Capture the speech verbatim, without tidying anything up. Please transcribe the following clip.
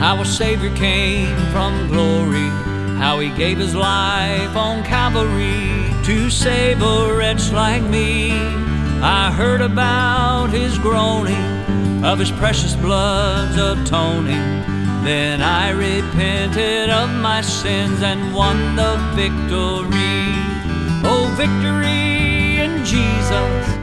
Our Savior came from glory, how he gave his life on Calvary to save a wretch like me. I heard about his groaning, of his precious blood's atoning. Then I repented of my sins and won the victory. Oh, victory in Jesus,